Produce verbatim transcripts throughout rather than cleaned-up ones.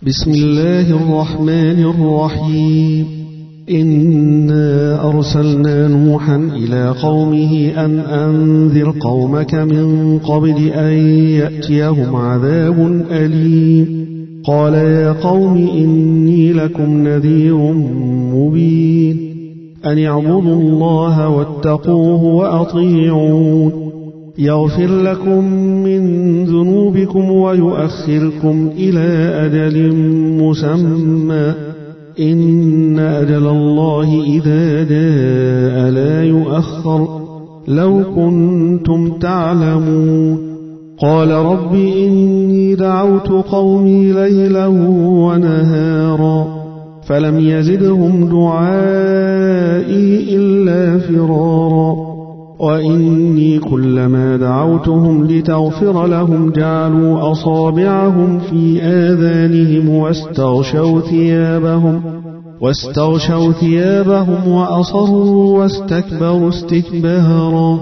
بسم الله الرحمن الرحيم. إنا أرسلنا نوحا إلى قومه أن أنذر قومك من قبل أن يأتيهم عذاب أليم. قال يا قوم إني لكم نذير مبين أن اعبدوا الله واتقوه وأطيعون يغفر لكم من ذنوبكم ويؤخركم إلى أجل مسمى إن أجل الله إذا جاء لا يؤخر لو كنتم تعلمون. قال رب إني دعوت قومي ليلا ونهارا فلم يزدهم دعائي إلا فرارا وإني كلما دعوتهم لتغفر لهم جعلوا أصابعهم في آذانهم واستغشوا ثيابهم واستغشوا ثيابهم وأصروا واستكبروا استكبارا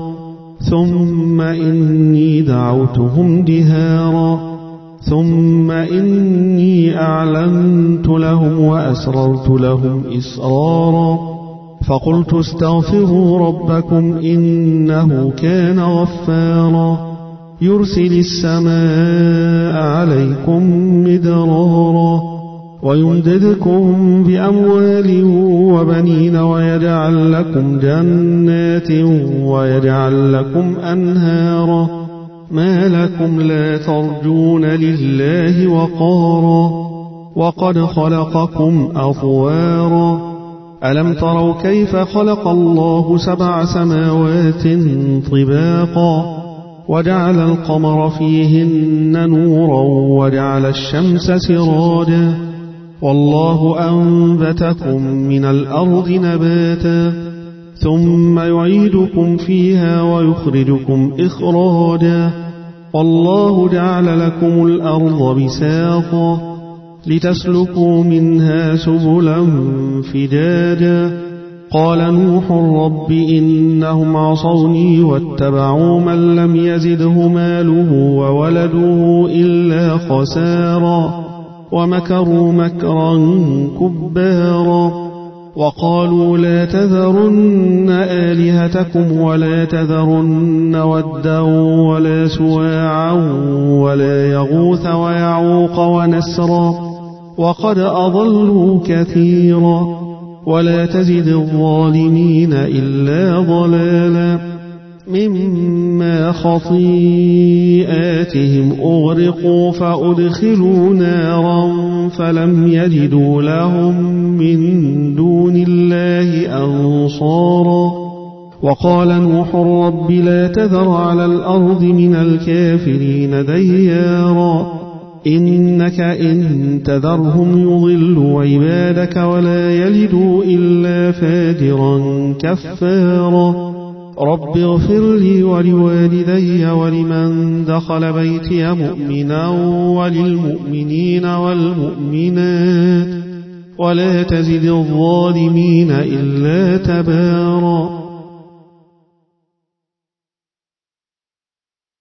ثم إني دعوتهم جهارا ثم إني أعلنت لهم وأسررت لهم إسرارا فقلت استغفروا ربكم إنه كان غفارا يرسل السماء عليكم مدرارا ويمددكم بأموال وبنين ويجعل لكم جنات ويجعل لكم أنهارا ما لكم لا ترجون لله وقارا وقد خلقكم أطوارا ألم تروا كيف خلق الله سبع سماوات طباقا وجعل القمر فيهن نورا وجعل الشمس سراجا والله أنبتكم من الأرض نباتا ثم يعيدكم فيها ويخرجكم إخراجا والله جعل لكم الأرض بساطا لتسلكوا منها سبلا فجاجا قال نوح رب إنهم عصوني واتبعوا من لم يزده ماله وولده إلا خسارا ومكروا مكرا كبارا وقالوا لا تذرن آلهتكم ولا تذرن ودا ولا سواعا ولا يغوث ويعوق ونسرا وقد أضلوا كثيرا ولا تزد الظالمين إلا ضلالا مما خطيئاتهم أغرقوا فأدخلوا نارا فلم يجدوا لهم من دون الله أنصارا وقال نوح رب لا تذر على الأرض من الكافرين ديارا إنك إن تذرهم يضلوا عبادك ولا يلدوا إلا فاجرا كفارا رب اغفر لي ولوالدي ولمن دخل بيتي مؤمنا وللمؤمنين والمؤمنات ولا تزد الظالمين إلا تبارا